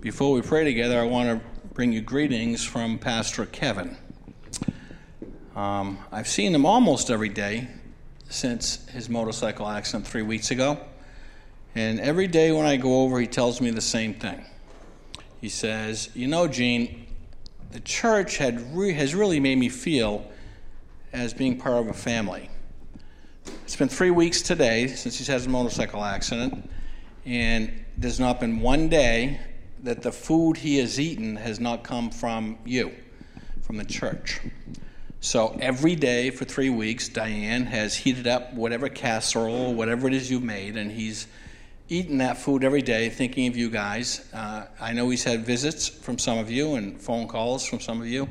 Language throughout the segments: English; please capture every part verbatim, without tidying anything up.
Before we pray together, I want to bring you greetings from Pastor Kevin. Um, I've seen him almost every day since his motorcycle accident three weeks ago. And every day when I go over, he tells me the same thing. He says, you know, Gene, the church had re- has really made me feel as being part of a family. It's been three weeks today since he's had his motorcycle accident, and there's not been one day that the food he has eaten has not come from you, from the church. So every day for three weeks, Diane has heated up whatever casserole, whatever it is you've made, and he's eaten that food every day, thinking of you guys. Uh, I know he's had visits from some of you and phone calls from some of you.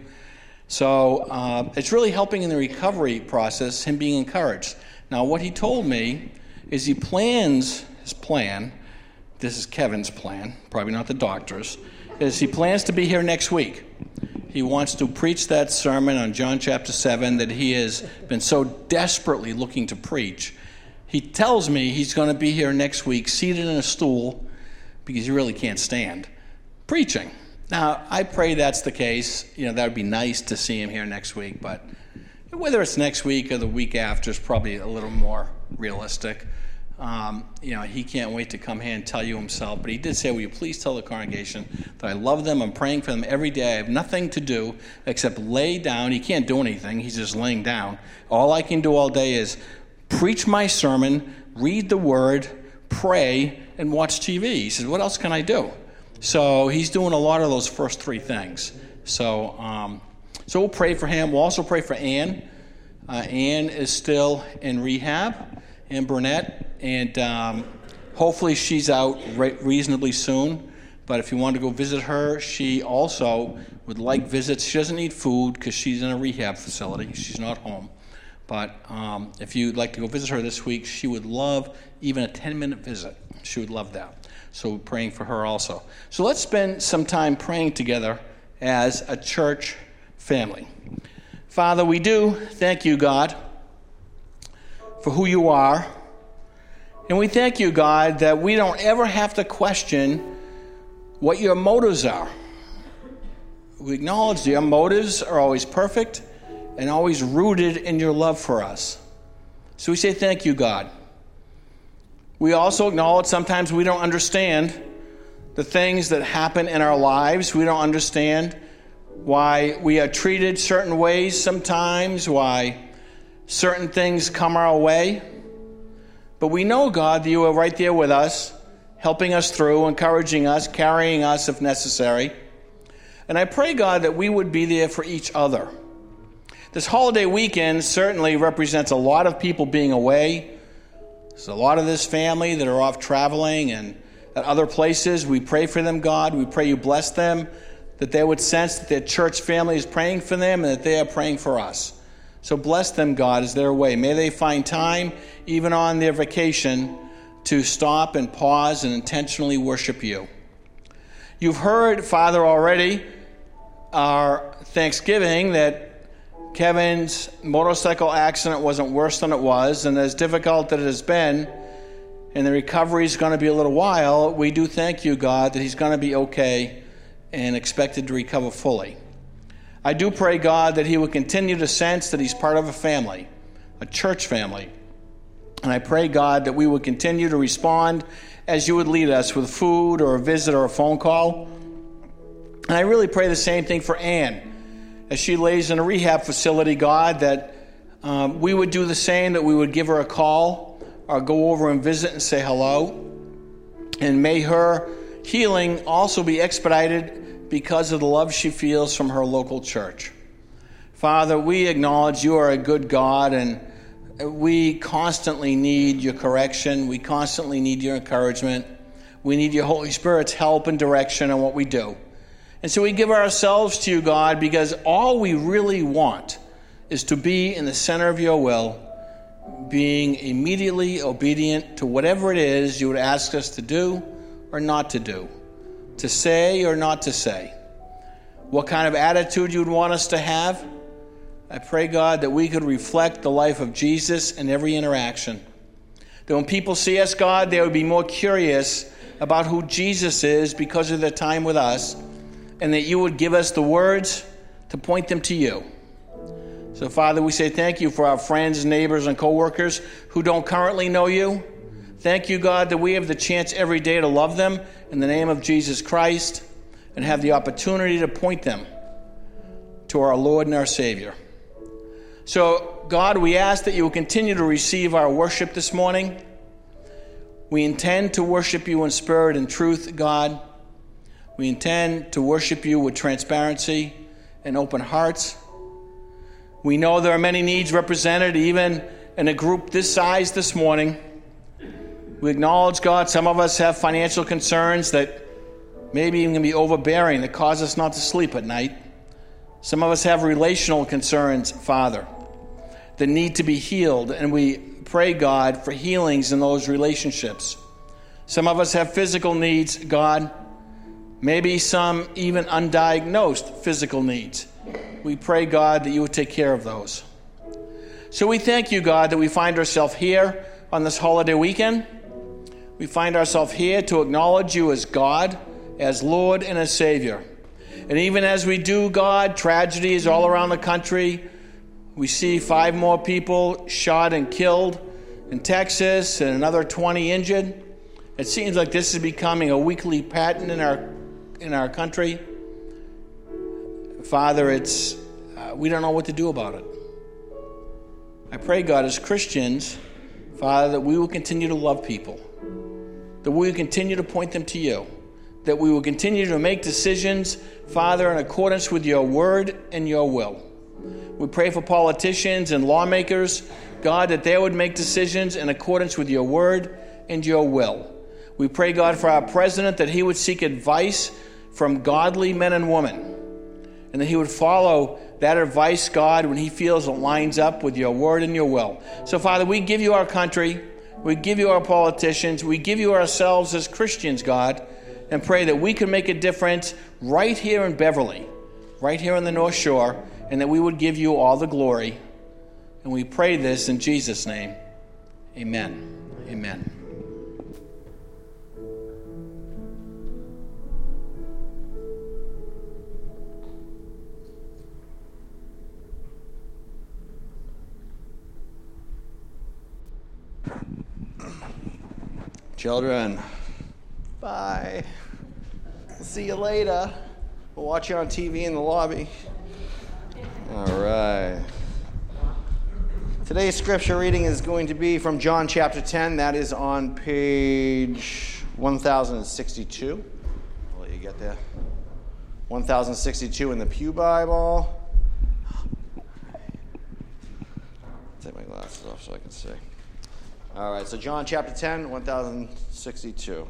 So uh, it's really helping in the recovery process, him being encouraged. Now, what he told me is he plans his plan. This is Kevin's plan, probably not the doctor's, is he plans to be here next week. He wants to preach that sermon on John chapter seven that he has been so desperately looking to preach. He tells me he's going to be here next week, seated in a stool, because he really can't stand, preaching. Now, I pray that's the case. You know, that would be nice to see him here next week, but whether it's next week or the week after is probably a little more realistic. Um, you know, he can't wait to come here and tell you himself, but he did say, will you please tell the congregation that I love them, I'm praying for them every day, I have nothing to do except lay down. He can't do anything, he's just laying down. All I can do all day is preach my sermon, read the word, pray, and watch T V. He says, what else can I do? So he's doing a lot of those first three things. So, um, so we'll pray for him. We'll also pray for Ann. Uh, Ann is still in rehab, and Burnett, and um, hopefully she's out re- reasonably soon. But if you want to go visit her, she also would like visits. She doesn't need food because she's in a rehab facility. She's not home. But um, if you'd like to go visit her this week, she would love even a ten-minute visit. She would love that. So we're praying for her also. So let's spend some time praying together as a church family. Father, we do thank you, God, for who you are. And we thank you, God, that we don't ever have to question what your motives are. We acknowledge your motives are always perfect and always rooted in your love for us. So we say thank you, God. We also acknowledge sometimes we don't understand the things that happen in our lives. We don't understand why we are treated certain ways sometimes, why certain things come our way. But we know, God, that you are right there with us, helping us through, encouraging us, carrying us if necessary. And I pray, God, that we would be there for each other. This holiday weekend certainly represents a lot of people being away. There's a lot of this family that are off traveling and at other places. We pray for them, God. We pray you bless them, that they would sense that their church family is praying for them and that they are praying for us. So bless them, God, as they're away. May they find time, even on their vacation, to stop and pause and intentionally worship you. You've heard, Father, already our Thanksgiving that Kevin's motorcycle accident wasn't worse than it was, and as difficult that it has been, and the recovery is going to be a little while, we do thank you, God, that he's going to be okay and expected to recover fully. I do pray, God, that he would continue to sense that he's part of a family, a church family. And I pray, God, that we would continue to respond as you would lead us with food or a visit or a phone call. And I really pray the same thing for Ann. As she lays in a rehab facility, God, that um, we would do the same, that we would give her a call or go over and visit and say hello. And may her healing also be expedited because of the love she feels from her local church. Father, we acknowledge you are a good God, and we constantly need your correction. We constantly need your encouragement. We need your Holy Spirit's help and direction on what we do. And so we give ourselves to you, God, because all we really want is to be in the center of your will, being immediately obedient to whatever it is you would ask us to do or not to do, to say or not to say, what kind of attitude you would want us to have. I pray, God, that we could reflect the life of Jesus in every interaction. That when people see us, God, they would be more curious about who Jesus is because of their time with us, and that you would give us the words to point them to you. So, Father, we say thank you for our friends, neighbors, and co-workers who don't currently know you. Thank you, God, that we have the chance every day to love them in the name of Jesus Christ and have the opportunity to point them to our Lord and our Savior. So, God, we ask that you will continue to receive our worship this morning. We intend to worship you in spirit and truth, God. We intend to worship you with transparency and open hearts. We know there are many needs represented, even in a group this size this morning. We acknowledge, God, some of us have financial concerns that maybe even can be overbearing, that cause us not to sleep at night. Some of us have relational concerns, Father, that need to be healed, and we pray, God, for healings in those relationships. Some of us have physical needs, God, maybe some even undiagnosed physical needs. We pray, God, that you would take care of those. So we thank you, God, that we find ourselves here on this holiday weekend. We find ourselves here to acknowledge you as God, as Lord, and as Savior. And even as we do, God, tragedies all around the country. We see five more people shot and killed in Texas and another twenty injured. It seems like this is becoming a weekly pattern in our in our country. Father, it's uh, we don't know what to do about it. I pray, God, as Christians, Father, that we will continue to love people, that we will continue to point them to you, that we will continue to make decisions, Father, in accordance with your word and your will. We pray for politicians and lawmakers, God, that they would make decisions in accordance with your word and your will. We pray, God, for our president, that he would seek advice from godly men and women, and that he would follow that advice, God, when he feels it lines up with your word and your will. So, Father, we give you our country, we give you our politicians, we give you ourselves as Christians, God, and pray that we can make a difference right here in Beverly, right here on the North Shore, and that we would give you all the glory. And we pray this in Jesus' name. Amen. Amen. Children, bye. We'll see you later. We'll watch you on T V in the lobby. All right. Today's scripture reading is going to be from John chapter ten. That is on page one thousand sixty-two. I'll let you get there. one thousand sixty-two in the Pew Bible. Take my glasses off so I can see. All right, so John chapter ten, one thousand sixty-two.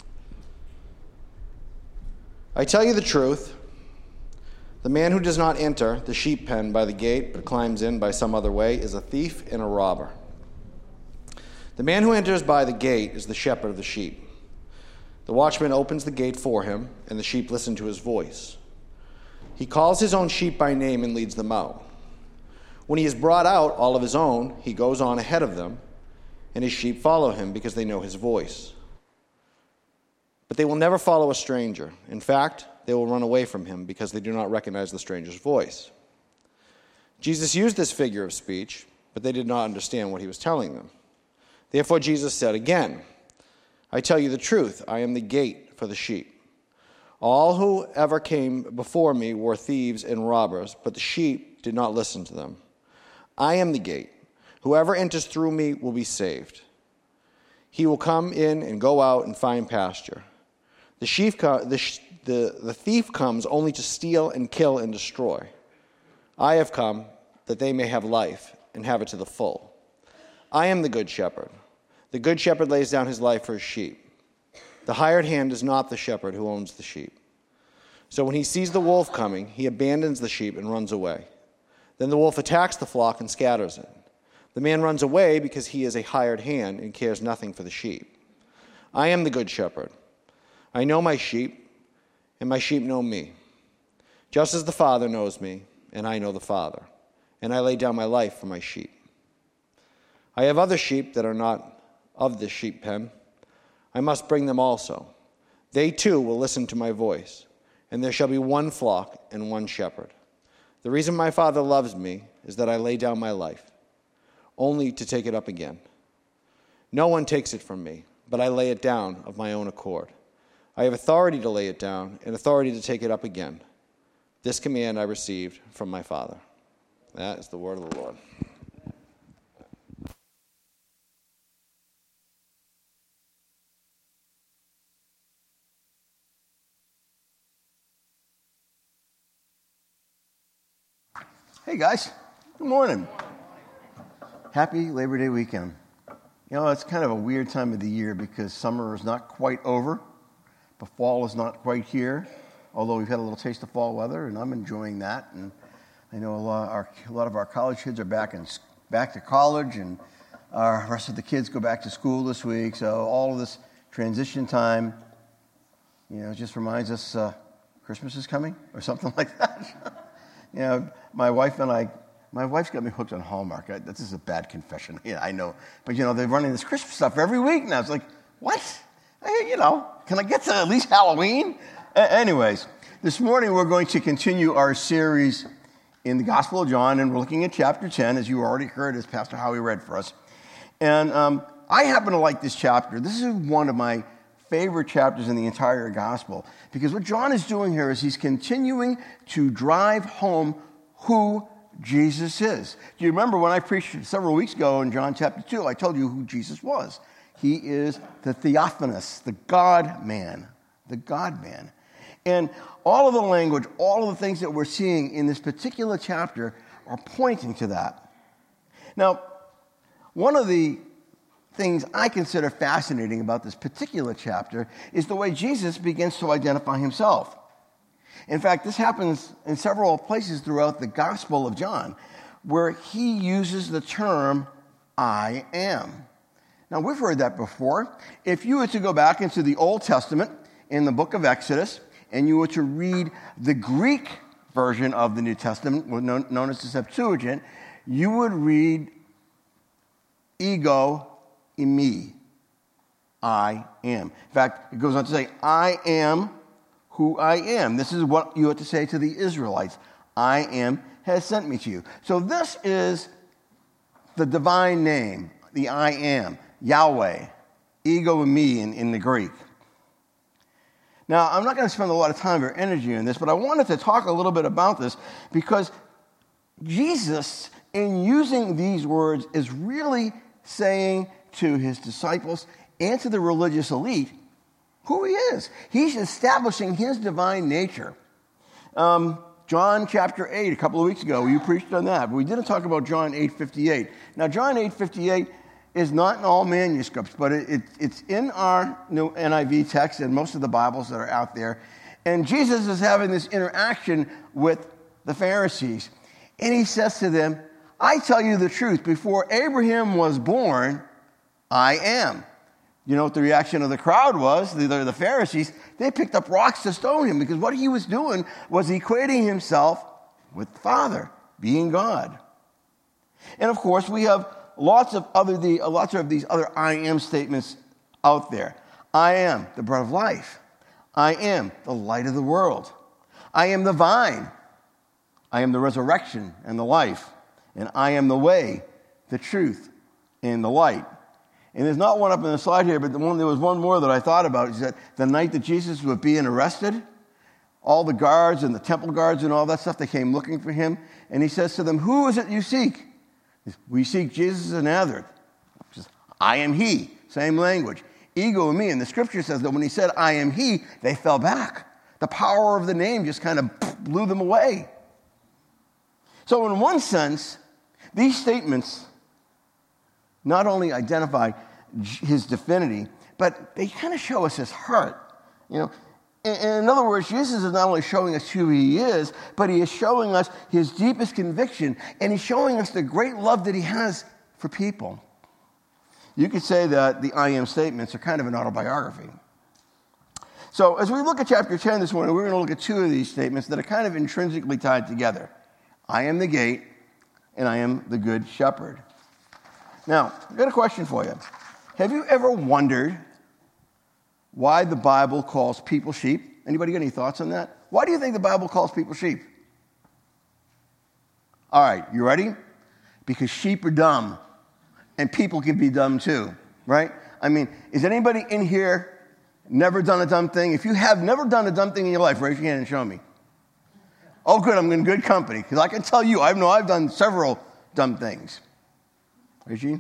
I tell you the truth, the man who does not enter the sheep pen by the gate, but climbs in by some other way, is a thief and a robber. The man who enters by the gate is the shepherd of the sheep. The watchman opens the gate for him, and the sheep listen to his voice. He calls his own sheep by name and leads them out. When he has brought out all of his own, he goes on ahead of them, and his sheep follow him because they know his voice. But they will never follow a stranger. In fact, they will run away from him because they do not recognize the stranger's voice. Jesus used this figure of speech, but they did not understand what he was telling them. Therefore Jesus said again, I tell you the truth, I am the gate for the sheep. All who ever came before me were thieves and robbers, but the sheep did not listen to them. I am the gate. Whoever enters through me will be saved. He will come in and go out and find pasture. The, sheep co- the, sh- the, the thief comes only to steal and kill and destroy. I have come that they may have life and have it to the full. I am the good shepherd. The good shepherd lays down his life for his sheep. The hired hand is not the shepherd who owns the sheep. So when he sees the wolf coming, he abandons the sheep and runs away. Then the wolf attacks the flock and scatters it. The man runs away because he is a hired hand and cares nothing for the sheep. I am the good shepherd. I know my sheep, and my sheep know me. Just as the Father knows me, and I know the Father, and I lay down my life for my sheep. I have other sheep that are not of this sheep pen. I must bring them also, They too will listen to my voice, and there shall be one flock and one shepherd. The reason my Father loves me is that I lay down my life, only to take it up again. No one takes it from me, but I lay it down of my own accord. I have authority to lay it down and authority to take it up again. This command I received from my Father. That is the word of the Lord. Hey guys, good morning. Happy Labor Day weekend. You know, it's kind of a weird time of the year because summer is not quite over, but fall is not quite here, although we've had a little taste of fall weather, and I'm enjoying that. And I know a lot, our, a lot of our college kids are back, in, back to college, and our rest of the kids go back to school this week, so all of this transition time, you know, just reminds us uh, Christmas is coming or something like that. You know, my wife and I, my wife's got me hooked on Hallmark. I, this is a bad confession. Yeah, I know. But, you know, they're running this Christmas stuff every week now. It's like, what? I, you know, can I get to at least Halloween? A- anyways, this morning we're going to continue our series in the Gospel of John, and we're looking at chapter ten, as you already heard, as Pastor Howie read for us. And um, I happen to like this chapter. This is one of my favorite chapters in the entire gospel, because what John is doing here is he's continuing to drive home who Jesus is. Do you remember when I preached several weeks ago in John chapter two, I told you who Jesus was? He is the Theophanos, the God-man, the God-man. And all of the language, all of the things that we're seeing in this particular chapter are pointing to that. Now, one of the things I consider fascinating about this particular chapter is the way Jesus begins to identify himself. In fact, this happens in several places throughout the Gospel of John, where he uses the term, I am. Now, we've heard that before. If you were to go back into the Old Testament, in the book of Exodus, and you were to read the Greek version of the New Testament, known as the Septuagint, you would read ego me, I am. In fact, it goes on to say, I am who I am. This is what you have to say to the Israelites. I am has sent me to you. So this is the divine name, the I am, Yahweh, ego me in, in the Greek. Now, I'm not going to spend a lot of time or energy on this, but I wanted to talk a little bit about this because Jesus, in using these words, is really saying to his disciples and to the religious elite who he is. He's establishing his divine nature. Um, John chapter eight, a couple of weeks ago, you preached on that, but we didn't talk about John eight fifty-eight. Now, John eight fifty-eight is not in all manuscripts, but it, it, it's in our new N I V text and most of the Bibles that are out there. And Jesus is having this interaction with the Pharisees. And he says to them, I tell you the truth, before Abraham was born, I am. You know what the reaction of the crowd was? The, the Pharisees, they picked up rocks to stone him because what he was doing was equating himself with the Father, being God. And of course, we have lots of other the lots of these other I am statements out there. I am the bread of life. I am the light of the world. I am the vine. I am the resurrection and the life. And I am the way, the truth, and the light. And there's not one up in the slide here, but the one, there was one more that I thought about, is that the night that Jesus was being arrested, all the guards and the temple guards and all that stuff, they came looking for him. And he says to them, who is it you seek? He says, we seek Jesus of Nazareth. He says, I am he. Same language. Ego and me. And the scripture says that when he said, I am he, they fell back. The power of the name just kind of blew them away. So in one sense, these statements not only identify his divinity, but they kind of show us his heart. You know, in, in other words, Jesus is not only showing us who he is, but he is showing us his deepest conviction, and he's showing us the great love that he has for people. You could say that the I am statements are kind of an autobiography. So as we look at chapter ten this morning, we're going to look at two of these statements that are kind of intrinsically tied together. I am the gate, and I am the good shepherd. Now, I've got a question for you. Have you ever wondered why the Bible calls people sheep. Anybody got any thoughts on that? Why do you think the Bible calls people sheep? All right, you ready? Because sheep are dumb, and people can be dumb too, right? I mean, is anybody in here never done a dumb thing? If you have never done a dumb thing in your life, raise your hand and show me. Oh, good, I'm in good company, because I can tell you, I know I've done several dumb things. Right, Gene?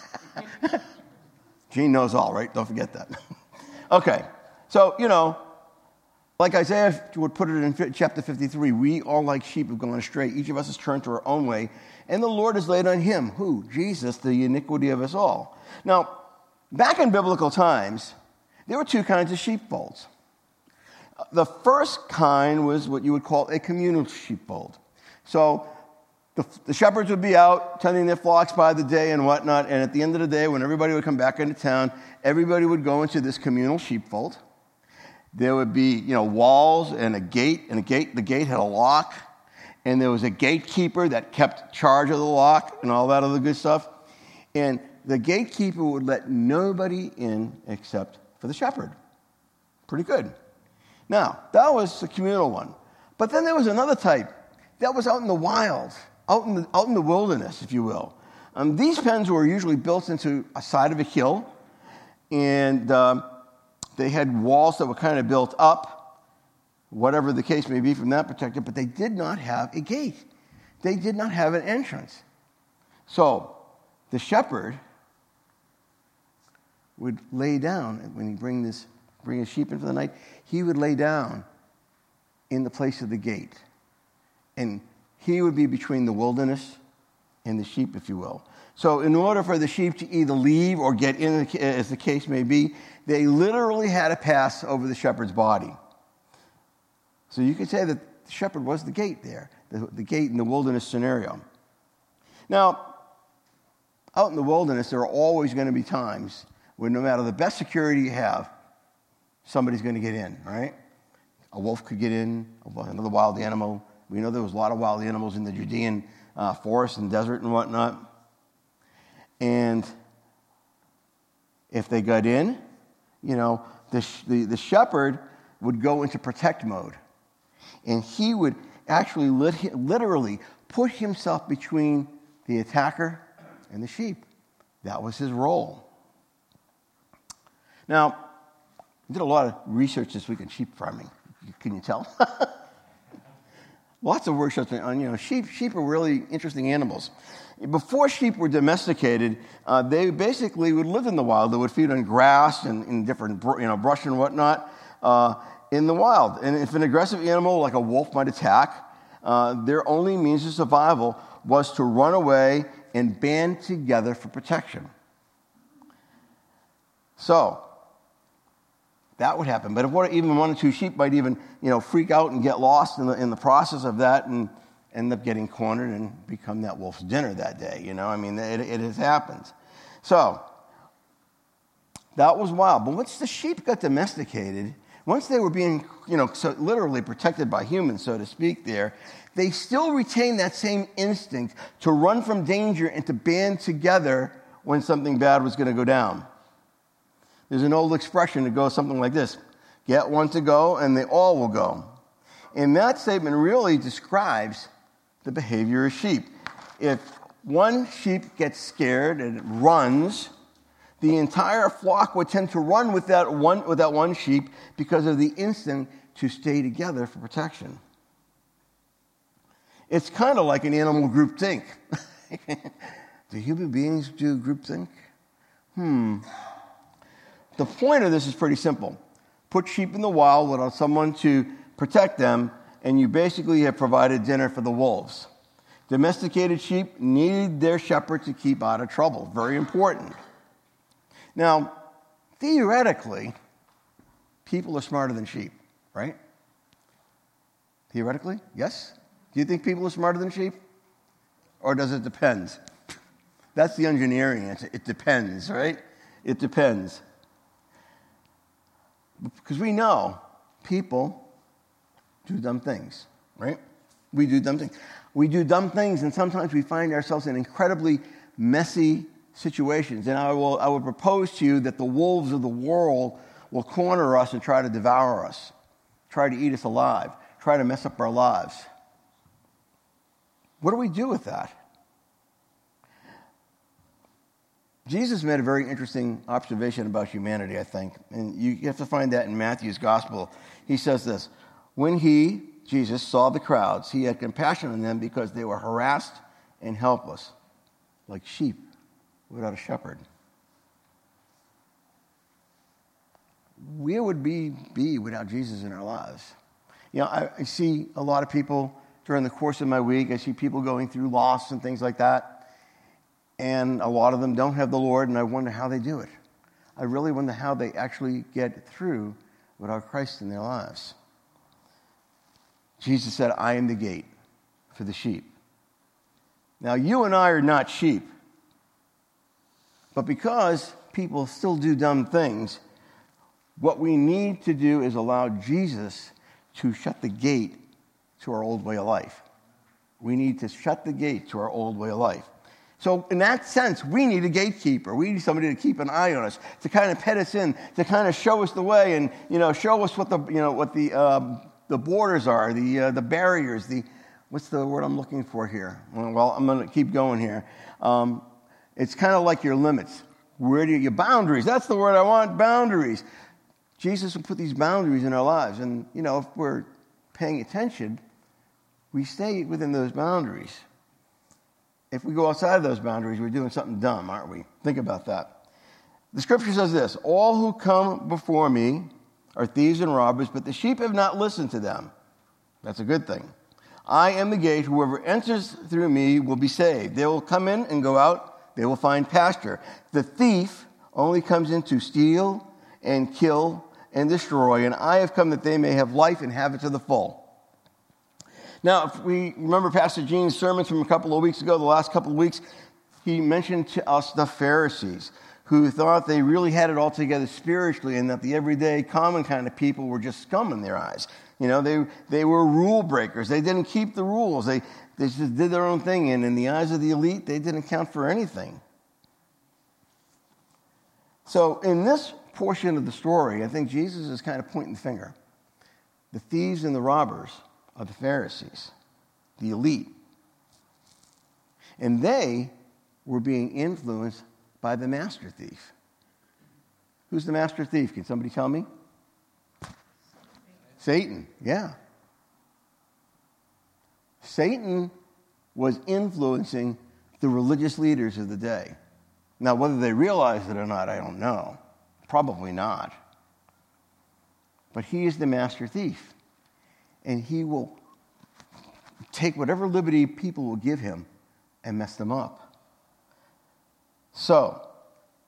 Gene knows all, right? Don't forget that. Okay, so, you know, like Isaiah would put it in chapter fifty-three, we all like sheep have gone astray. Each of us has turned to our own way, and the Lord has laid on him, who? Jesus, the iniquity of us all. Now, back in biblical times, there were two kinds of sheepfolds. The first kind was what you would call a communal sheepfold. So the, the shepherds would be out tending their flocks by the day and whatnot, and at the end of the day, when everybody would come back into town, everybody would go into this communal sheepfold. There would be, you know, walls and a gate, and a gate, the gate had a lock, and there was a gatekeeper that kept charge of the lock and all that other good stuff. And the gatekeeper would let nobody in except for the shepherd. Pretty good. Now, that was the communal one. But then there was another type that was out in the wild, out in the, out in the wilderness, if you will. Um, these pens were usually built into a side of a hill, and um, they had walls that were kind of built up, whatever the case may be from that perspective, but they did not have a gate. They did not have an entrance. So the shepherd would lay down, when he bring this, bring his sheep in for the night, he would lay down in the place of the gate. And he would be between the wilderness and the sheep, if you will. So in order for the sheep to either leave or get in, as the case may be, they literally had to pass over the shepherd's body. So you could say that the shepherd was the gate there, the, the gate in the wilderness scenario. Now, out in the wilderness, there are always going to be times when no matter the best security you have, somebody's going to get in, right? A wolf could get in, another wild animal. We know there was a lot of wild animals in the Judean uh, forest and desert and whatnot. And if they got in, you know, the, the, the shepherd would go into protect mode. And he would actually lit, literally put himself between the attacker and the sheep. That was his role. Now, I did a lot of research this week on sheep farming. Can you tell? Lots of workshops on, you know, sheep. Sheep are really interesting animals. Before sheep were domesticated, uh, they basically would live in the wild. They would feed on grass and, and different, you know, brush and whatnot uh, in the wild. And if an aggressive animal like a wolf might attack, uh, their only means of survival was to run away and band together for protection. So that would happen. But if one, even one or two sheep might even, you know, freak out and get lost in the in the process of that and end up getting cornered and become that wolf's dinner that day. You know, I mean, it, it has happened. So that was wild. But once the sheep got domesticated, once they were being, you know, so literally protected by humans, so to speak, there, they still retained that same instinct to run from danger and to band together when something bad was going to go down. There's an old expression that goes something like this: get one to go and they all will go. And that statement really describes the behavior of sheep. If one sheep gets scared and it runs, the entire flock would tend to run with that one, with that one sheep because of the instinct to stay together for protection. It's kind of like an animal groupthink. Do human beings do groupthink? Hmm. The point of this is pretty simple. Put sheep in the wild without someone to protect them, and you basically have provided dinner for the wolves. Domesticated sheep need their shepherd to keep out of trouble. Very important. Now, theoretically, people are smarter than sheep, right? Theoretically, yes? Do you think people are smarter than sheep? Or does it depend? That's the engineering answer. It depends, right? It depends. Because we know people do dumb things, right? We do dumb things. We do dumb things, and sometimes we find ourselves in incredibly messy situations. And I will, I will propose to you that the wolves of the world will corner us and try to devour us, try to eat us alive, try to mess up our lives. What do we do with that? Jesus made a very interesting observation about humanity, I think. And you have to find that in Matthew's gospel. He says this: when he, Jesus, saw the crowds, he had compassion on them because they were harassed and helpless, like sheep without a shepherd. Where would we be without Jesus in our lives? You know, I, I see a lot of people during the course of my week. I see people going through loss and things like that. And a lot of them don't have the Lord, and I wonder how they do it. I really wonder how they actually get through without Christ in their lives. Jesus said, I am the gate for the sheep. Now, you and I are not sheep. But because people still do dumb things, what we need to do is allow Jesus to shut the gate to our old way of life. We need to shut the gate to our old way of life. So in that sense, we need a gatekeeper. We need somebody to keep an eye on us, to kind of pet us in, to kind of show us the way, and you know, show us what the you know what the um, the borders are, the uh, the barriers, the what's the word I'm looking for here? Well, I'm going to keep going here. Um, it's kind of like your limits. Where do you, your boundaries? That's the word I want. Boundaries. Jesus will put these boundaries in our lives, and you know, if we're paying attention, we stay within those boundaries. If we go outside of those boundaries, we're doing something dumb, aren't we? Think about that. The scripture says this: all who come before me are thieves and robbers, but the sheep have not listened to them. That's a good thing. I am the gate. Whoever enters through me will be saved. They will come in and go out. They will find pasture. The thief only comes in to steal and kill and destroy, and I have come that they may have life and have it to the full. Now, if we remember Pastor Gene's sermons from a couple of weeks ago, the last couple of weeks, he mentioned to us the Pharisees, who thought they really had it all together spiritually, and that the everyday, common kind of people were just scum in their eyes. You know, they they were rule breakers. They didn't keep the rules. They, they just did their own thing, and in the eyes of the elite, they didn't count for anything. So in this portion of the story, I think Jesus is kind of pointing the finger. The thieves and the robbers of the Pharisees, the elite. And they were being influenced by the master thief. Who's the master thief? Can somebody tell me? Satan, yeah. Satan was influencing the religious leaders of the day. Now, whether they realized it or not, I don't know. Probably not. But he is the master thief. And he will take whatever liberty people will give him and mess them up. So,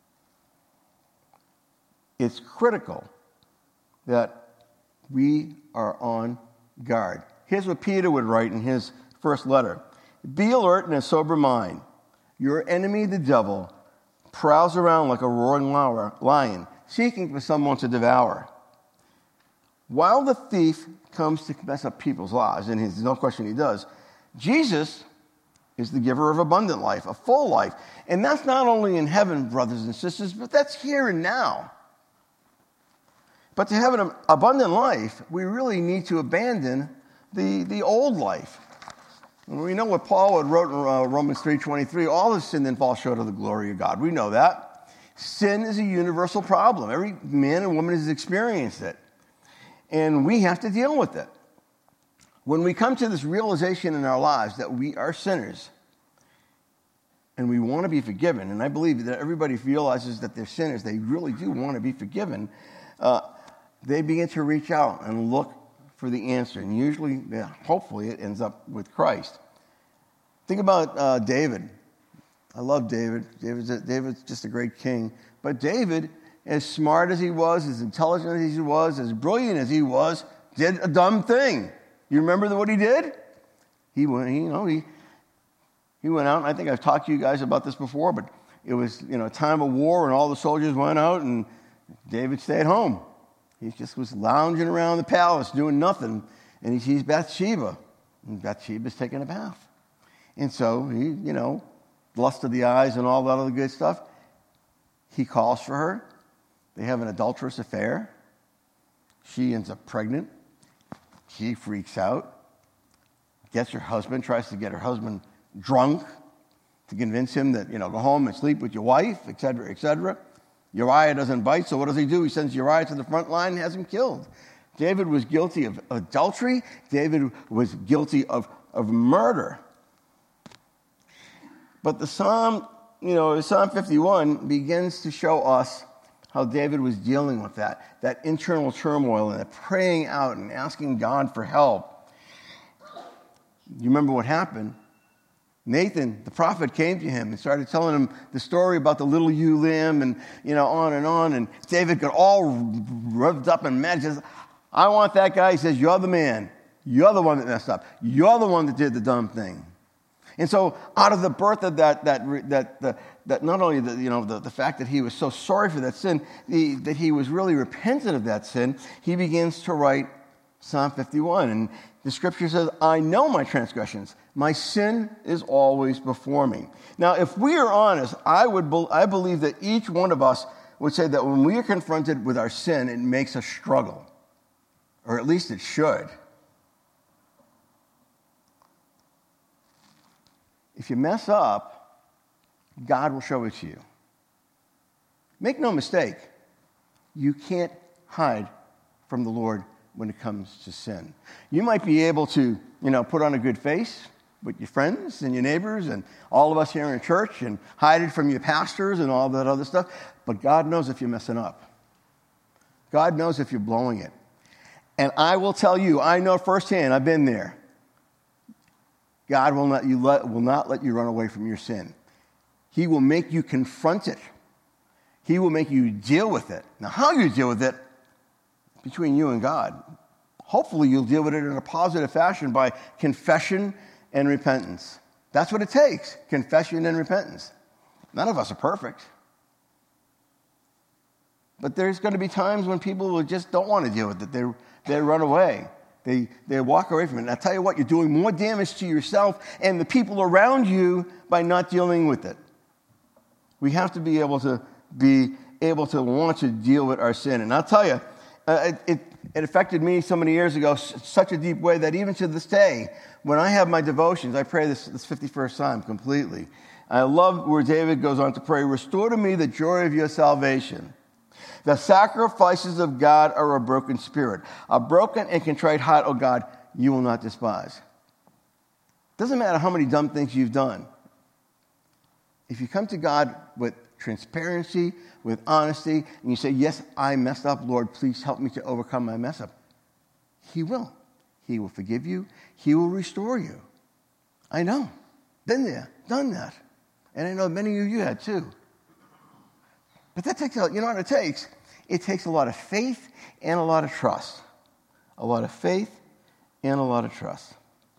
it's critical that we are on guard. Here's what Peter would write in his first letter. Be alert and of sober mind. Your enemy, the devil, prowls around like a roaring lion, seeking for someone to devour. While the thief comes to mess up people's lives, and there's no question he does, Jesus is the giver of abundant life, a full life. And that's not only in heaven, brothers and sisters, but that's here and now. But to have an abundant life, we really need to abandon the, the old life. And we know what Paul had wrote in uh, Romans three twenty-three, all have sinned and fall short of the glory of God. We know that. Sin is a universal problem. Every man and woman has experienced it. And we have to deal with it. When we come to this realization in our lives that we are sinners and we want to be forgiven, and I believe that everybody realizes that they're sinners, they really do want to be forgiven, uh, they begin to reach out and look for the answer. And usually, yeah, hopefully, it ends up with Christ. Think about uh, David. I love David. David's, a, David's just a great king. But David, as smart as he was, as intelligent as he was, as brilliant as he was, did a dumb thing. You remember what he did? He went, you know, he he went out, and I think I've talked to you guys about this before, but it was, you know, a time of war, and all the soldiers went out, and David stayed home. He just was lounging around the palace, doing nothing, and he sees Bathsheba, and Bathsheba's taking a bath. And so he, you know, lust of the eyes and all that other good stuff. He calls for her. They have an adulterous affair. She ends up pregnant. She freaks out, gets her husband, tries to get her husband drunk to convince him that, you know, go home and sleep with your wife, et cetera, et cetera. Uriah doesn't bite, so what does he do? He sends Uriah to the front line and has him killed. David was guilty of adultery. David was guilty of, of murder. But the Psalm, you know, Psalm fifty-one begins to show us how David was dealing with that, that internal turmoil and that praying out and asking God for help. You remember what happened? Nathan, the prophet, came to him and started telling him the story about the little ewe lamb and, you know, on and on. And David got all revved up and mad. He says, I want that guy. He says, you're the man. You're the one that messed up. You're the one that did the dumb thing. And so out of the birth of that, that, that, that, that not only the, you know, the, the fact that he was so sorry for that sin, the, that he was really repentant of that sin, he begins to write Psalm fifty-one. And the scripture says, I know my transgressions. My sin is always before me. Now, if we are honest, I would be, I believe that each one of us would say that when we are confronted with our sin, it makes us struggle. Or at least it should. If you mess up, God will show it to you. Make no mistake, you can't hide from the Lord when it comes to sin. You might be able to, you know, put on a good face with your friends and your neighbors and all of us here in church and hide it from your pastors and all that other stuff, but God knows if you're messing up. God knows if you're blowing it. And I will tell you, I know firsthand, I've been there. God will not, you let, will not let you run away from your sin. He will make you confront it. He will make you deal with it. Now, how you deal with it, between you and God. Hopefully, you'll deal with it in a positive fashion by confession and repentance. That's what it takes, confession and repentance. None of us are perfect. But there's going to be times when people will just don't want to deal with it. They, they run away. They, they walk away from it. And I tell you what, you're doing more damage to yourself and the people around you by not dealing with it. We have to be able to be able to want to deal with our sin. And I'll tell you, uh, it, it, it affected me so many years ago, such a deep way that even to this day, when I have my devotions, I pray this, this fifty-first Psalm completely. I love where David goes on to pray, restore to me the joy of your salvation. The sacrifices of God are a broken spirit. A broken and contrite heart, oh God, you will not despise. Doesn't matter how many dumb things you've done. If you come to God with transparency, with honesty, and you say, yes, I messed up, Lord, please help me to overcome my mess up, He will. He will forgive you. He will restore you. I know. Been there, done that. And I know many of you had too. But that takes, a, you know what it takes? It takes a lot of faith and a lot of trust. A lot of faith and a lot of trust.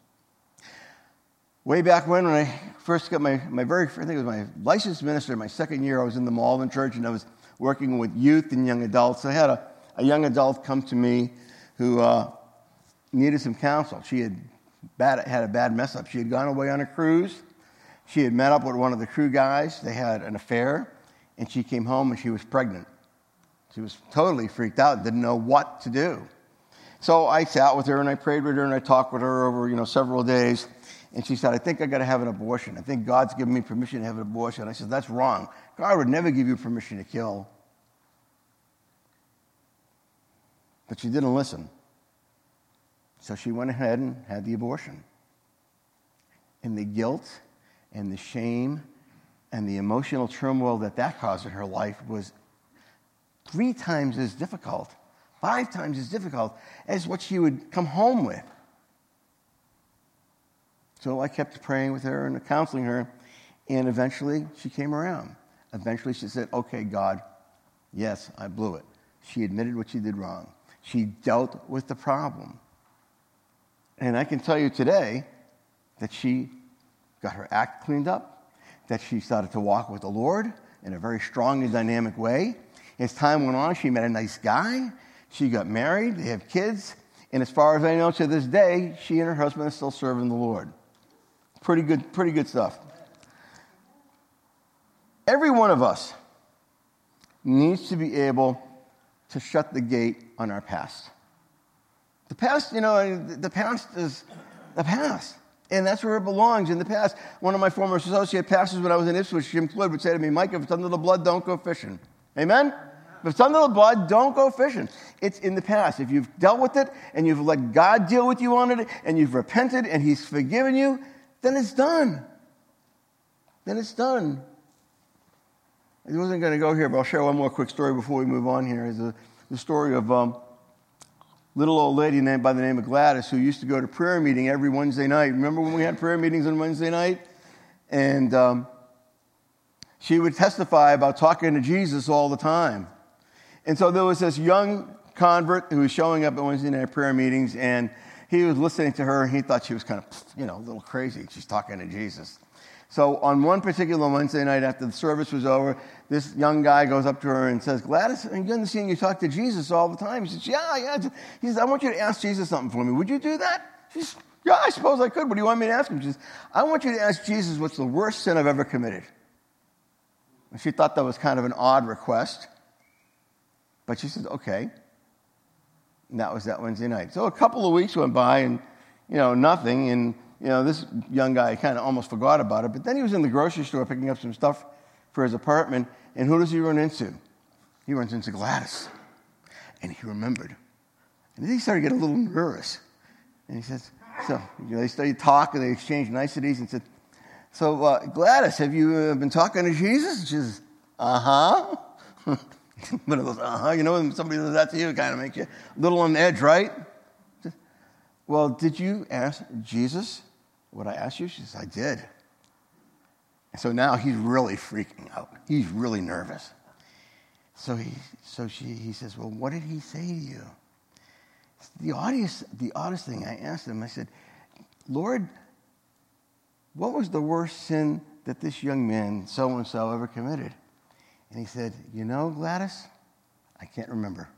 Way back when, when I first got my, my very, I think it was my licensed minister, my second year, I was in the Malden Church, and I was working with youth and young adults. I had a, a young adult come to me who uh, needed some counsel. She had bad, had a bad mess up. She had gone away on a cruise. She had met up with one of the crew guys. They had an affair, and she came home and she was pregnant. She was totally freaked out, didn't know what to do. So I sat with her and I prayed with her and I talked with her over, you know, several days. And she said, I think I got to have an abortion. I think God's given me permission to have an abortion. I said, that's wrong. God would never give you permission to kill. But she didn't listen. So she went ahead and had the abortion. And the guilt and the shame and the emotional turmoil that that caused in her life was three times as difficult, five times as difficult as what she would come home with. So I kept praying with her and counseling her, and eventually she came around. Eventually she said, okay, God, yes, I blew it. She admitted what she did wrong. She dealt with the problem. And I can tell you today that she got her act cleaned up, that she started to walk with the Lord in a very strong and dynamic way. As time went on, she met a nice guy. She got married. They have kids. And as far as I know to this day, she and her husband are still serving the Lord. Pretty good, pretty good stuff. Every one of us needs to be able to shut the gate on our past. The past, you know, the past is the past. And that's where it belongs, in the past. One of my former associate pastors when I was in Ipswich, Jim Floyd, would say to me, Mike, if it's under the blood, don't go fishing. Amen? If it's under the blood, don't go fishing. It's in the past. If you've dealt with it and you've let God deal with you on it and you've repented and he's forgiven you, then it's done. Then it's done. I wasn't going to go here, but I'll share one more quick story before we move on here. It's the, the story of um, little old lady named by the name of Gladys who used to go to prayer meeting every Wednesday night. Remember when we had prayer meetings on Wednesday night? And um, she would testify about talking to Jesus all the time. And so there was this young convert who was showing up at Wednesday night prayer meetings, and he was listening to her, and he thought she was kind of, you know, a little crazy. She's talking to Jesus. So on one particular Wednesday night after the service was over, this young guy goes up to her and says, Gladys, I'm going to see you talk to Jesus all the time. She says, yeah, yeah. He says, I want you to ask Jesus something for me. Would you do that? She says, yeah, I suppose I could. What do you want me to ask him? She says, I want you to ask Jesus what's the worst sin I've ever committed. And she thought that was kind of an odd request. But she said, okay. And that was that Wednesday night. So a couple of weeks went by and, you know, nothing. And, you know, this young guy kind of almost forgot about it. But then he was in the grocery store picking up some stuff for his apartment. And who does he run into? He runs into Gladys. And he remembered. And then he started to get a little nervous. And he says, so, you know, they started talking, they exchanged niceties and said, so, uh, Gladys, have you uh, been talking to Jesus? And she says, uh-huh. One of those, uh-huh, you know, when somebody does that to you, it kind of makes you a little on edge, right? Well, did you ask Jesus what I asked you? She says, I did. And so now he's really freaking out. He's really nervous. So he, so she, he says, well, what did he say to you? The oddest, the oddest thing, I asked him, I said, Lord, what was the worst sin that this young man, so-and-so, ever committed? And he said, you know, Gladys, I can't remember.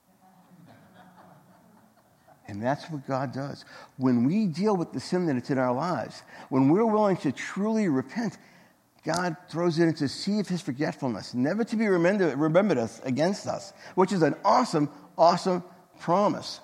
And that's what God does. When we deal with the sin that's in our lives, when we're willing to truly repent, God throws it into a sea of his forgetfulness, never to be remembered, remembered us against us, which is an awesome, awesome promise.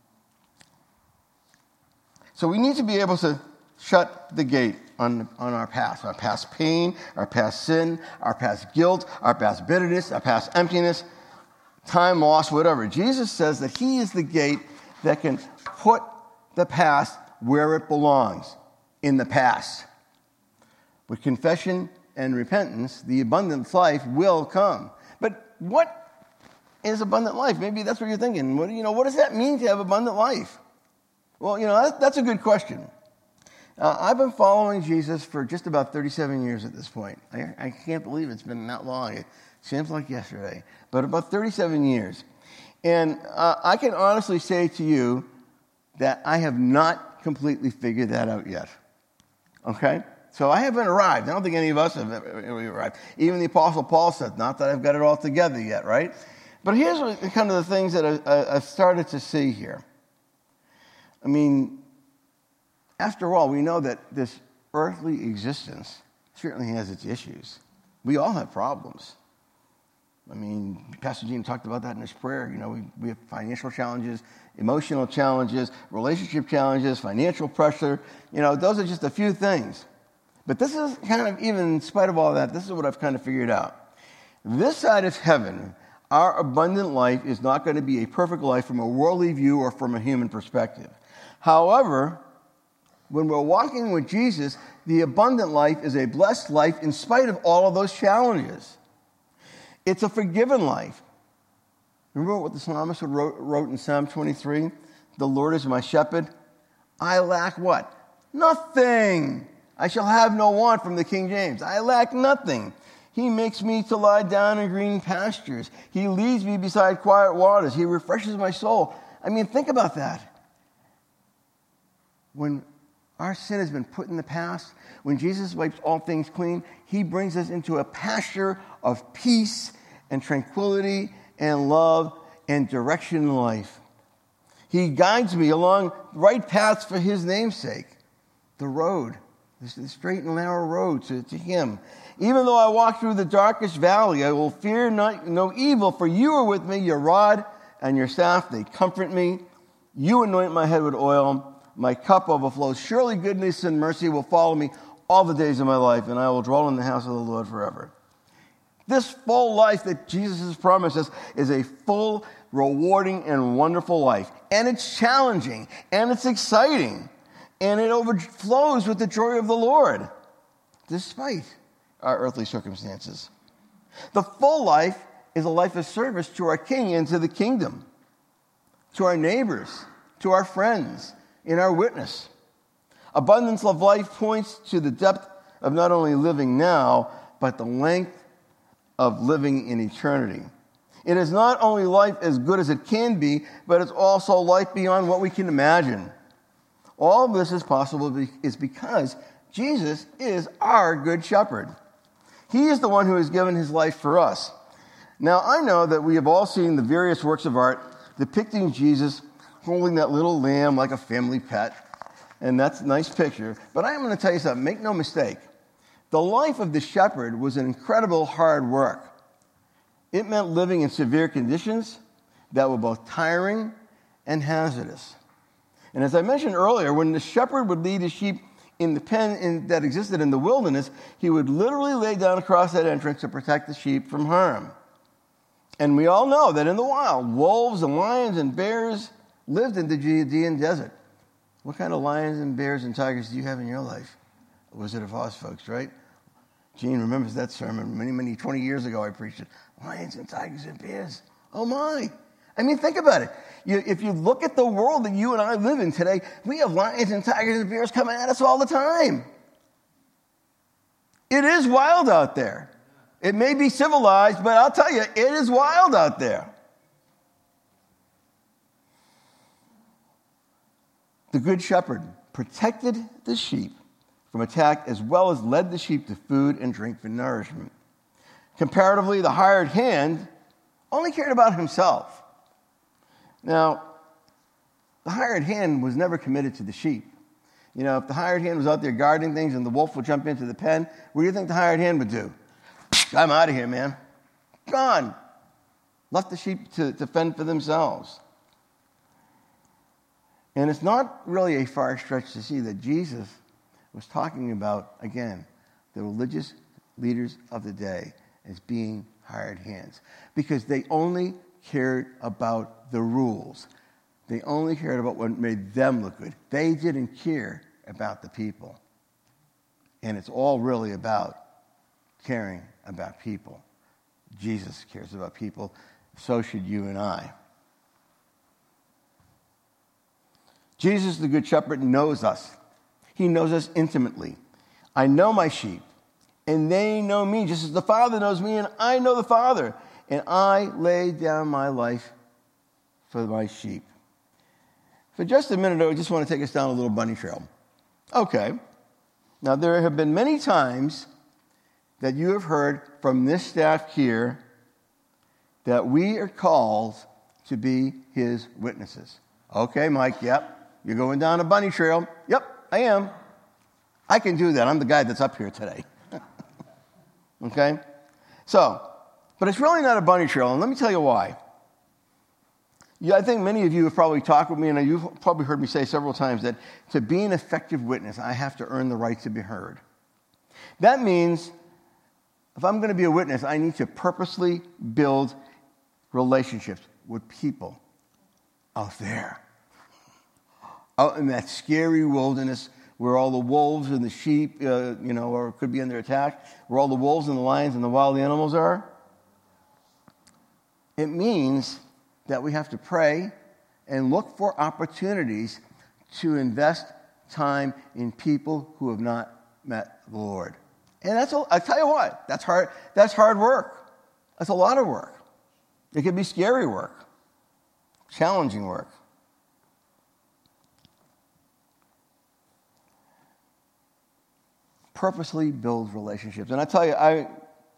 So we need to be able to shut the gate on, on our past, our past pain, our past sin, our past guilt, our past bitterness, our past emptiness, time lost, whatever. Jesus says that he is the gate that can put the past where it belongs, in the past. With confession and repentance, the abundant life will come. But what is abundant life? Maybe that's what you're thinking. What, you know, what does that mean to have abundant life? Well, you know, that, that's a good question. Uh, I've been following Jesus for just about thirty-seven years at this point. I, I can't believe it's been that long. It seems like yesterday. But about thirty-seven years. And uh, I can honestly say to you that I have not completely figured that out yet. Okay? So I haven't arrived. I don't think any of us have arrived. Even the Apostle Paul said, not that I've got it all together yet, right? But here's what, kind of the things that I, I've started to see here. I mean, after all, we know that this earthly existence certainly has its issues. We all have problems. I mean, Pastor Gene talked about that in his prayer. You know, we, we have financial challenges, emotional challenges, relationship challenges, financial pressure. You know, those are just a few things. But this is kind of, even in spite of all that, this is what I've kind of figured out. This side of heaven, our abundant life is not going to be a perfect life from a worldly view or from a human perspective. However, when we're walking with Jesus, the abundant life is a blessed life in spite of all of those challenges. It's a forgiven life. Remember what the psalmist wrote, wrote in Psalm twenty-three? The Lord is my shepherd. I lack what? Nothing. I shall have no want, from the King James. I lack nothing. He makes me to lie down in green pastures. He leads me beside quiet waters. He refreshes my soul. I mean, think about that. When our sin has been put in the past, when Jesus wipes all things clean, he brings us into a pasture of peace and tranquility and love and direction in life. He guides me along right paths for his name's sake. The road, the straight and narrow road to, to him. Even though I walk through the darkest valley, I will fear not, no evil, for you are with me, your rod and your staff, they comfort me. You anoint my head with oil, my cup overflows. Surely goodness and mercy will follow me all the days of my life, and I will dwell in the house of the Lord forever. This full life that Jesus has promised us is a full, rewarding, and wonderful life. And it's challenging, and it's exciting, and it overflows with the joy of the Lord, despite our earthly circumstances. The full life is a life of service to our King and to the kingdom, to our neighbors, to our friends, in our witness. Abundance of life points to the depth of not only living now, but the length of living in eternity. It is not only life as good as it can be, but it's also life beyond what we can imagine. All of this is possible is because Jesus is our good shepherd. He is the one who has given his life for us. Now, I know that we have all seen the various works of art depicting Jesus holding that little lamb like a family pet, and that's a nice picture. But I am going to tell you something. Make no mistake. The life of the shepherd was an incredible hard work. It meant living in severe conditions that were both tiring and hazardous. And as I mentioned earlier, when the shepherd would lead his sheep in the pen in, that existed in the wilderness, he would literally lay down across that entrance to protect the sheep from harm. And we all know that in the wild, wolves and lions and bears lived in the Judean desert. What kind of lions and bears and tigers do you have in your life? Wizard of Oz, folks, right? Gene remembers that sermon many, many, twenty years ago I preached it. Lions and tigers and bears. Oh, my. I mean, think about it. You, if you look at the world that you and I live in today, we have lions and tigers and bears coming at us all the time. It is wild out there. It may be civilized, but I'll tell you, it is wild out there. The Good Shepherd protected the sheep from attack as well as led the sheep to food and drink for nourishment. Comparatively, the hired hand only cared about himself. Now, the hired hand was never committed to the sheep. You know, if the hired hand was out there guarding things and the wolf would jump into the pen, what do you think the hired hand would do? I'm out of here, man. Gone. Left the sheep to, to fend for themselves. And it's not really a far stretch to see that Jesus was talking about, again, the religious leaders of the day as being hired hands. Because they only cared about the rules. They only cared about what made them look good. They didn't care about the people. And it's all really about caring about people. Jesus cares about people. So should you and I. Jesus, the Good Shepherd, knows us. He knows us intimately. I know my sheep, and they know me, just as the Father knows me, and I know the Father. And I lay down my life for my sheep. For just a minute, I just want to take us down a little bunny trail. Okay. Now, there have been many times that you have heard from this staff here that we are called to be his witnesses. Okay, Mike, yep. You're going down a bunny trail. Yep, I am. I can do that. I'm the guy that's up here today. Okay? So, but it's really not a bunny trail, and let me tell you why. Yeah, I think many of you have probably talked with me, and you've probably heard me say several times that to be an effective witness, I have to earn the right to be heard. That means if I'm going to be a witness, I need to purposely build relationships with people out there. Out in that scary wilderness where all the wolves and the sheep, uh, you know, or could be under attack, where all the wolves and the lions and the wild animals are. It means that we have to pray and look for opportunities to invest time in people who have not met the Lord. And that's, a, I tell you what, that's hard, that's hard work. That's a lot of work. It can be scary work, challenging work. Purposely build relationships. And I tell you, I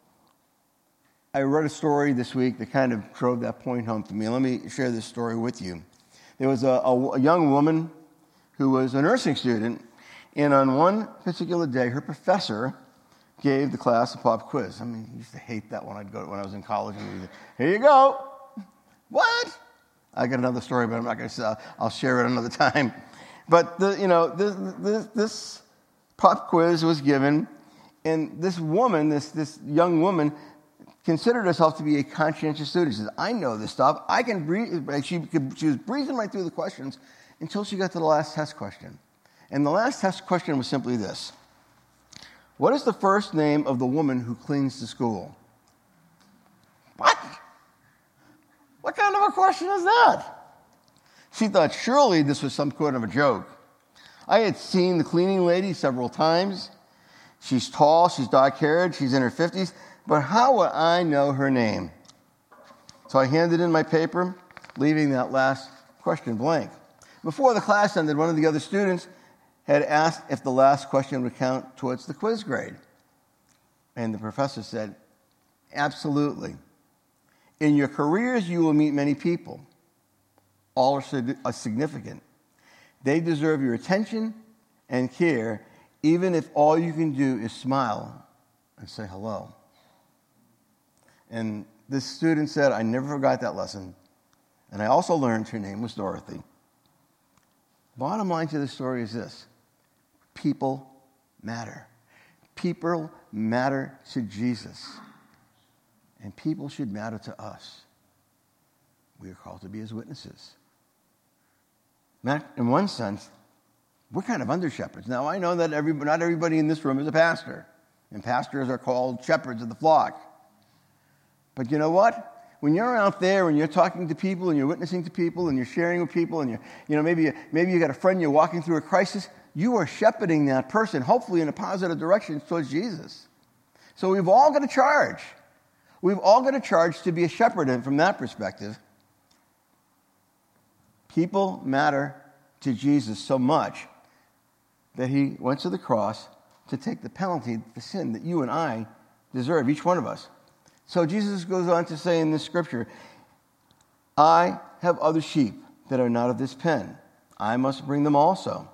I read a story this week that kind of drove that point home for me. Let me share this story with you. There was a, a, a young woman who was a nursing student, and on one particular day, her professor gave the class a pop quiz. I mean, I used to hate that when I'd go when I was in college. And say, here you go. What? I got another story, but I'm not going to. I'll share it another time. But the, you know, this, this, this pop quiz was given, and this woman, this this young woman, considered herself to be a conscientious student. She says, "I know this stuff. I can breathe." She could, she was breezing right through the questions until she got to the last test question, and the last test question was simply this: what is the first name of the woman who cleans the school? What? What kind of a question is that? She thought surely this was some kind of a joke. I had seen the cleaning lady several times. She's tall, she's dark-haired, she's in her fifties, but how would I know her name? So I handed in my paper, leaving that last question blank. Before the class ended, one of the other students had asked if the last question would count towards the quiz grade. And the professor said, absolutely. In your careers, you will meet many people. All are, sig- are significant. They deserve your attention and care, even if all you can do is smile and say hello. And this student said, I never forgot that lesson. And I also learned her name was Dorothy. Bottom line to the story is this: people matter. People matter to Jesus. And people should matter to us. We are called to be his witnesses. In one sense, we're kind of under shepherds. Now, I know that every, not everybody in this room is a pastor, and pastors are called shepherds of the flock. But you know what? When you're out there and you're talking to people and you're witnessing to people and you're sharing with people and you're, you know, maybe, maybe you got a friend, you're walking through a crisis, you are shepherding that person, hopefully in a positive direction towards Jesus. So we've all got a charge. We've all got a charge to be a shepherd, and from that perspective, people matter to Jesus so much that he went to the cross to take the penalty, the sin that you and I deserve, each one of us. So Jesus goes on to say in this scripture, I have other sheep that are not of this pen. I must bring them also.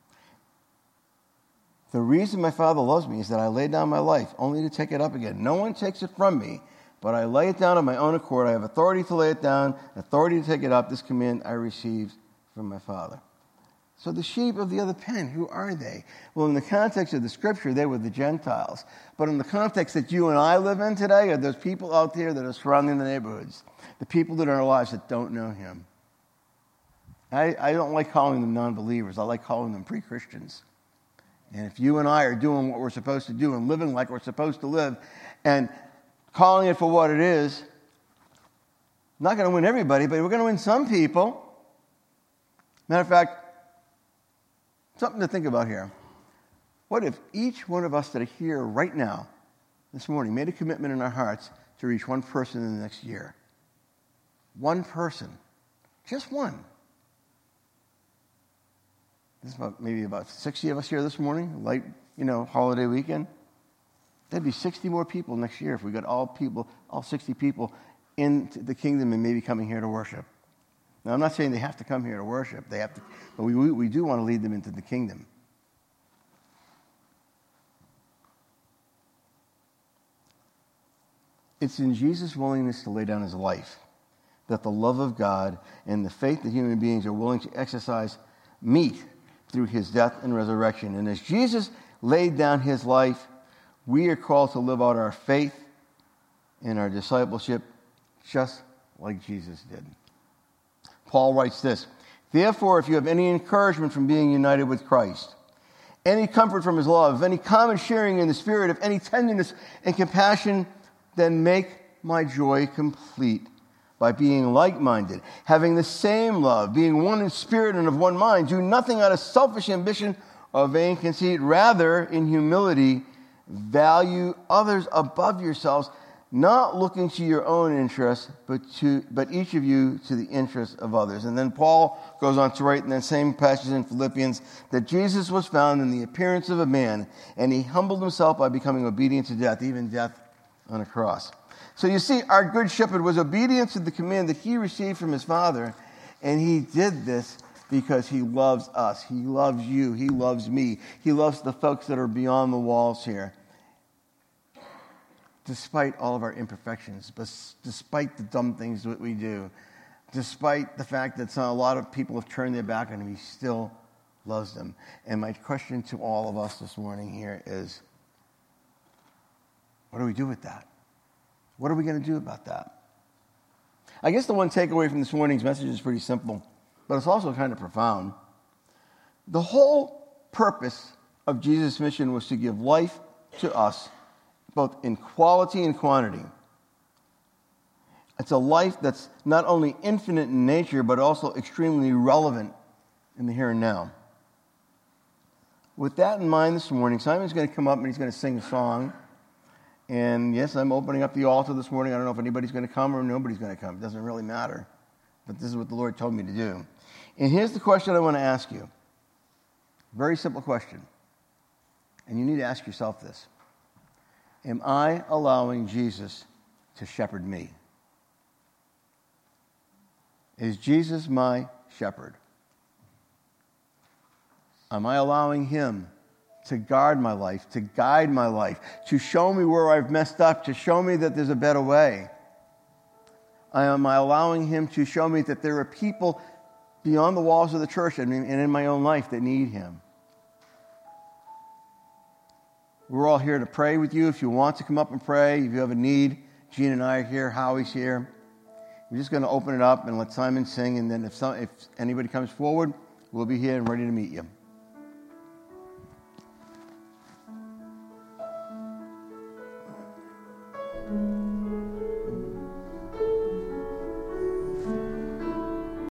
The reason my Father loves me is that I lay down my life only to take it up again. No one takes it from me, but I lay it down on my own accord. I have authority to lay it down, authority to take it up. This command I received from my Father. So the sheep of the other pen, who are they? Well, in the context of the scripture, they were the Gentiles. But in the context that you and I live in today, are those people out there that are surrounding the neighborhoods, the people that are in our lives that don't know him. I, I don't like calling them non-believers. I like calling them pre-Christians. And if you and I are doing what we're supposed to do and living like we're supposed to live and calling it for what it is, not going to win everybody, but we're going to win some people. Matter of fact, something to think about here. What if each one of us that are here right now, this morning, made a commitment in our hearts to reach one person in the next year? One person. Just one. There's about maybe about sixty of us here this morning, light, you know, holiday weekend. There'd be sixty more people next year if we got all people, all sixty people into the kingdom and maybe coming here to worship. Now, I'm not saying they have to come here to worship. They have to, but we, we, we do want to lead them into the kingdom. It's in Jesus' willingness to lay down his life that the love of God and the faith that human beings are willing to exercise meet through his death and resurrection. And as Jesus laid down his life, we are called to live out our faith and our discipleship just like Jesus did. Paul writes this, therefore, if you have any encouragement from being united with Christ, any comfort from his love, any common sharing in the Spirit, of any tenderness and compassion, then make my joy complete by being like-minded, having the same love, being one in spirit and of one mind. Do nothing out of selfish ambition or vain conceit. Rather, in humility, value others above yourselves, not looking to your own interests, but to but each of you to the interests of others. And then Paul goes on to write in that same passage in Philippians that Jesus was found in the appearance of a man, and he humbled himself by becoming obedient to death, even death on a cross. So you see, our good shepherd was obedient to the command that he received from his Father, and he did this because he loves us. He loves you. He loves me. He loves the folks that are beyond the walls here. Despite all of our imperfections, but despite the dumb things that we do, despite the fact that some, a lot of people have turned their back on him, he still loves them. And my question to all of us this morning here is, what do we do with that? What are we going to do about that? I guess the one takeaway from this morning's message is pretty simple, but it's also kind of profound. The whole purpose of Jesus' mission was to give life to us, both in quality and quantity. It's a life that's not only infinite in nature, but also extremely relevant in the here and now. With that in mind this morning, Simon's going to come up and he's going to sing a song. And yes, I'm opening up the altar this morning. I don't know if anybody's going to come or nobody's going to come. It doesn't really matter. But this is what the Lord told me to do. And here's the question I want to ask you. Very simple question. And you need to ask yourself this. Am I allowing Jesus to shepherd me? Is Jesus my shepherd? Am I allowing him to guard my life, to guide my life, to show me where I've messed up, to show me that there's a better way? Am I allowing him to show me that there are people beyond the walls of the church and in my own life that need him? We're all here to pray with you. If you want to come up and pray, if you have a need, Gene and I are here, Howie's here. We're just going to open it up and let Simon sing, and then if, some, if anybody comes forward, we'll be here and ready to meet you. Thank you.